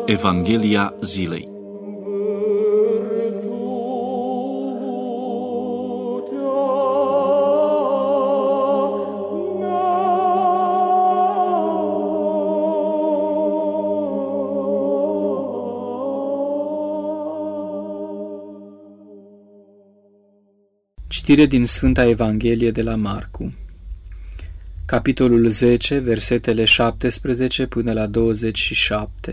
Evanghelia zilei. Citire din Sfânta Evanghelie de la Marcu, capitolul 10, versetele 17 până la 27.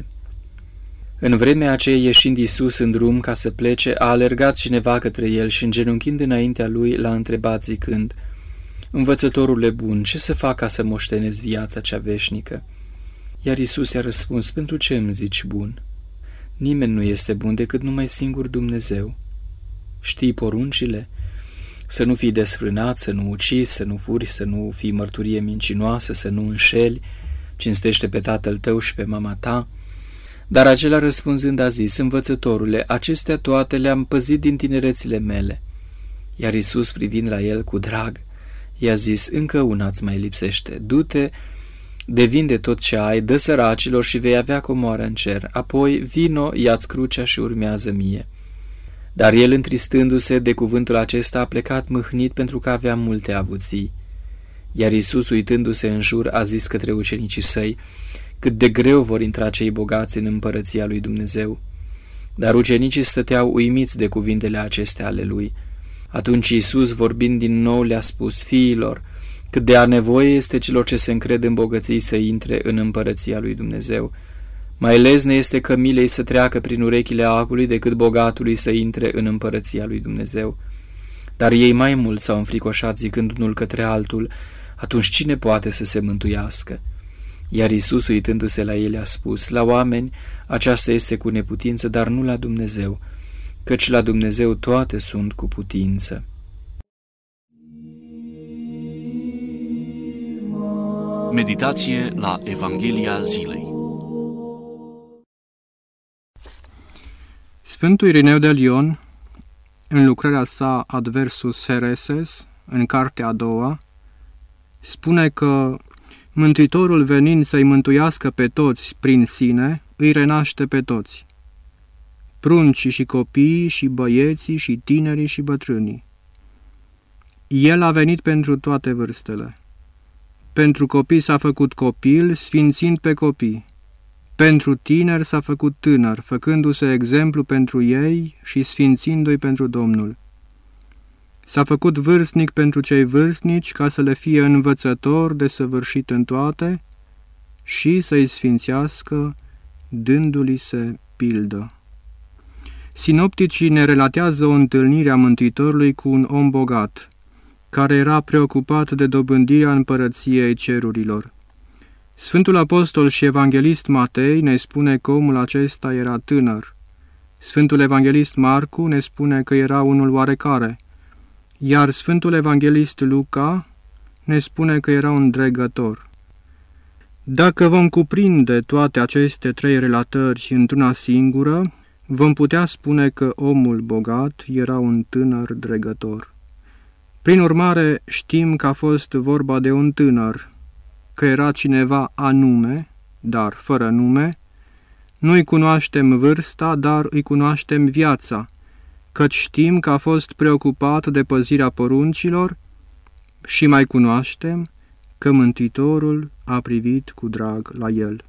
În vremea aceea, ieșind Iisus în drum ca să plece, a alergat cineva către el și, îngenunchind înaintea lui, l-a întrebat zicând: Învățătorule bun, ce să fac ca să moștenesc viața cea veșnică? Iar Iisus i-a răspuns: Pentru ce îmi zici bun? Nimeni nu este bun decât numai singur Dumnezeu. Știi poruncile? Să nu fii desfrânat, să nu ucizi, să nu furi, să nu fii mărturie mincinoasă, să nu înșeli, cinstește pe tatăl tău și pe mama ta. Dar acela răspunzând a zis: Învățătorule, acestea toate le-am păzit din tinerețile mele. Iar Iisus, privind la el cu drag, i-a zis: Încă una îți mai lipsește, du-te, devinde tot ce ai, dă săracilor și vei avea comoară în cer, apoi vino, ia-ți crucea și urmează mie. Dar el, întristându-se de cuvântul acesta, a plecat mâhnit pentru că avea multe avuții. Iar Iisus, uitându-se în jur, a zis către ucenicii săi: Cât de greu vor intra cei bogați în împărăția lui Dumnezeu. Dar ucenicii stăteau uimiți de cuvintele acestea ale lui. Atunci Iisus, vorbind din nou, le-a spus: Fiilor, cât de a nevoie este celor ce se încred în bogății să intre în împărăția lui Dumnezeu. Mai lezne este cămilei să treacă prin urechile acului decât bogatului să intre în împărăția lui Dumnezeu. Dar ei mai mult s-au înfricoșat, zicând unul către altul: Atunci cine poate să se mântuiască? Iar Iisus, uitându-se la ele, a spus: La oameni aceasta este cu neputință, dar nu la Dumnezeu, căci la Dumnezeu toate sunt cu putință. Meditație la Evanghelia zilei. Sfântul Irineu de Lion, în lucrarea sa Adversus Hereses, în cartea a doua, spune că Mântuitorul, venind să-i mântuiască pe toți prin sine, îi renaște pe toți, pruncii și copiii și băieții și tinerii și bătrânii. El a venit pentru toate vârstele. Pentru copii s-a făcut copil, sfințind pe copii. Pentru tineri s-a făcut tânăr, făcându-se exemplu pentru ei și sfințindu-i pentru Domnul. S-a făcut vârstnic pentru cei vârstnici, ca să le fie învățător de săvârșit în toate și să-i sfințească, dându-li se pildă. Sinopticii ne relatează o întâlnire a Mântuitorului cu un om bogat, care era preocupat de dobândirea împărăției cerurilor. Sfântul Apostol și Evanghelist Matei ne spune că omul acesta era tânăr. Sfântul Evanghelist Marcu ne spune că era unul oarecare, iar Sfântul Evanghelist Luca ne spune că era un dregător. Dacă vom cuprinde toate aceste trei relatări într-una singură, vom putea spune că omul bogat era un tânăr dregător. Prin urmare, știm că a fost vorba de un tânăr, că era cineva anume, dar fără nume. Nu-i cunoaștem vârsta, dar îi cunoaștem viața, căci știm că a fost preocupat de păzirea poruncilor și mai cunoaștem că Mântuitorul a privit cu drag la el.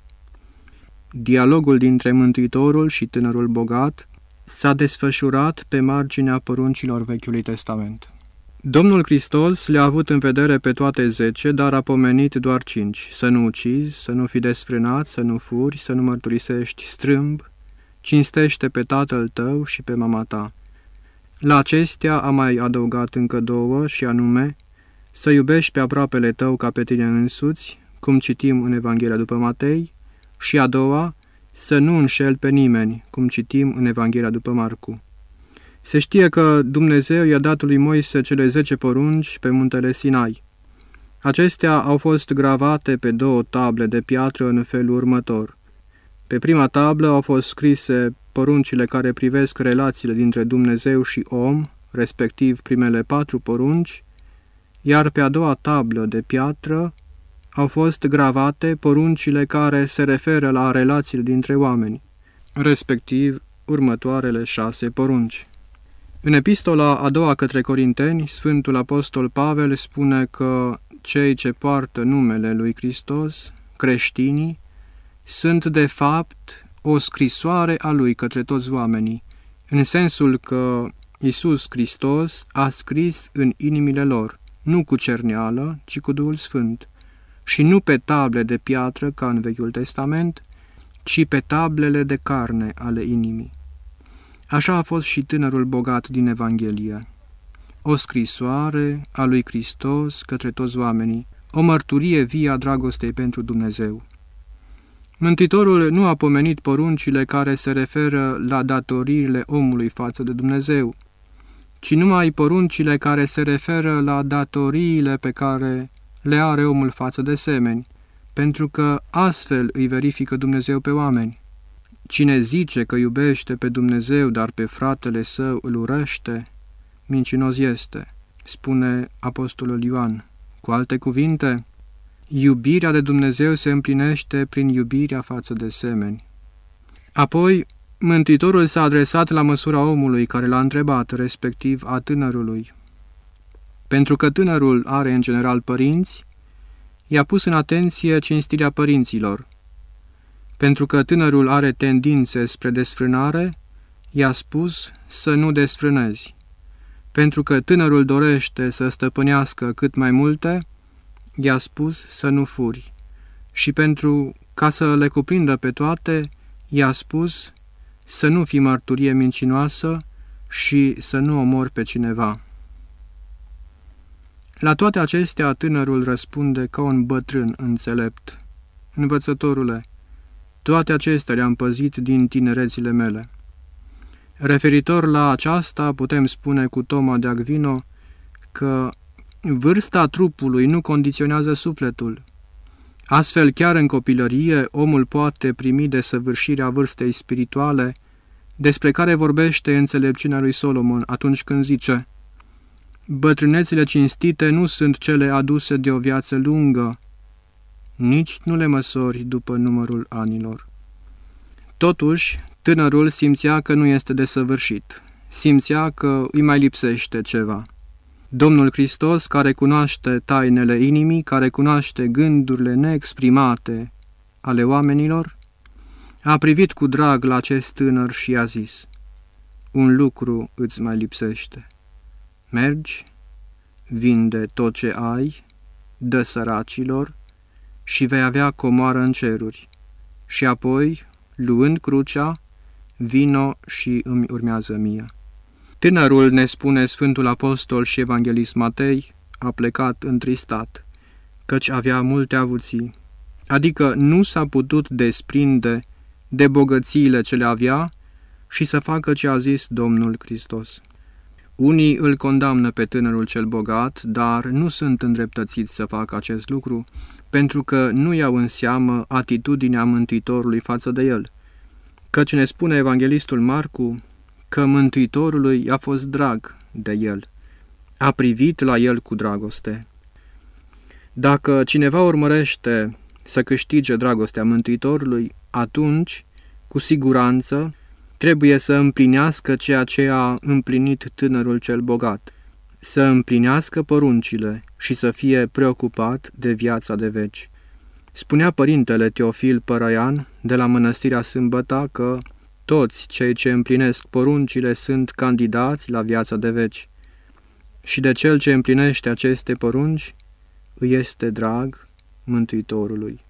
Dialogul dintre Mântuitorul și tânărul bogat s-a desfășurat pe marginea poruncilor Vechiului Testament. Domnul Hristos le-a avut în vedere pe toate 10, dar a pomenit doar 5. Să nu ucizi, să nu fii desfrânat, să nu furi, să nu mărturisești strâmb, cinstește pe tatăl tău și pe mama ta. La acestea a mai adăugat încă 2, și anume: să iubești pe aproapele tău ca pe tine însuți, cum citim în Evanghelia după Matei, și a doua: să nu înșeli pe nimeni, cum citim în Evanghelia după Marcu. Se știe că Dumnezeu i-a dat lui Moise cele 10 porunci pe muntele Sinai. Acestea au fost gravate pe 2 table de piatră în felul următor. Pe prima tablă au fost scrise poruncile care privesc relațiile dintre Dumnezeu și om, respectiv primele 4 porunci, iar pe a doua tablă de piatră au fost gravate poruncile care se referă la relațiile dintre oameni, respectiv următoarele 6 porunci. În epistola a doua către Corinteni, Sfântul Apostol Pavel spune că cei ce poartă numele lui Hristos, creștinii, sunt de fapt o scrisoare a lui către toți oamenii, în sensul că Iisus Hristos a scris în inimile lor, nu cu cerneală, ci cu Duhul Sfânt, și nu pe table de piatră ca în Vechiul Testament, ci pe tablele de carne ale inimii. Așa a fost și tânărul bogat din Evanghelie, o scrisoare a lui Hristos către toți oamenii, o mărturie vie a dragostei pentru Dumnezeu. Mântuitorul nu a pomenit poruncile care se referă la datoriile omului față de Dumnezeu, ci numai poruncile care se referă la datoriile pe care le are omul față de semeni, pentru că astfel îi verifică Dumnezeu pe oameni. Cine zice că iubește pe Dumnezeu, dar pe fratele său îl urăște, mincinos este, spune Apostolul Ioan. Cu alte cuvinte, iubirea de Dumnezeu se împlinește prin iubirea față de semeni. Apoi, Mântuitorul s-a adresat la măsura omului care l-a întrebat, respectiv a tânărului. Pentru că tânărul are în general părinți, i-a pus în atenție cinstirea părinților. Pentru că tânărul are tendințe spre desfrânare, i-a spus să nu desfrânezi. Pentru că tânărul dorește să stăpânească cât mai multe, i-a spus să nu furi. Și pentru ca să le cuprindă pe toate, i-a spus să nu fii mărturie mincinoasă și să nu omori pe cineva. La toate acestea, tânărul răspunde ca un bătrân înțelept. Învățătorule, toate acestea le-am păzit din tinerețile mele. Referitor la aceasta, putem spune cu Toma de Aquino că vârsta trupului nu condiționează sufletul. Astfel, chiar în copilărie, omul poate primi desăvârșirea vârstei spirituale, despre care vorbește înțelepciunea lui Solomon atunci când zice: bătrânețile cinstite nu sunt cele aduse de o viață lungă, nici nu le măsori după numărul anilor. Totuși, tânărul simțea că nu este desăvârșit, simțea că îi mai lipsește ceva. Domnul Hristos, care cunoaște tainele inimii, care cunoaște gândurile neexprimate ale oamenilor, a privit cu drag la acest tânăr și i-a zis: un lucru îți mai lipsește. Mergi, vinde tot ce ai, dă săracilor și vei avea comoară în ceruri. Și apoi, luând crucea, vino și îmi urmează mie. Tânărul, ne spune Sfântul Apostol și Evanghelist Matei, a plecat întristat, căci avea multe avuții, adică nu s-a putut desprinde de bogățiile ce le avea și să facă ce a zis Domnul Hristos. Unii îl condamnă pe tânărul cel bogat, dar nu sunt îndreptățiți să facă acest lucru, pentru că nu iau în seamă atitudinea Mântuitorului față de el, căci ne spune Evanghelistul Marcu că Mântuitorului i-a fost drag de el, a privit la el cu dragoste. Dacă cineva urmărește să câștige dragostea Mântuitorului, atunci, cu siguranță, trebuie să împlinească ceea ce a împlinit tânărul cel bogat, să împlinească poruncile și să fie preocupat de viața de veci. Spunea părintele Teofil Părăian de la Mănăstirea Sâmbăta că toți cei ce împlinesc poruncile sunt candidați la viața de veci și de cel ce împlinește aceste porunci îi este drag Mântuitorului.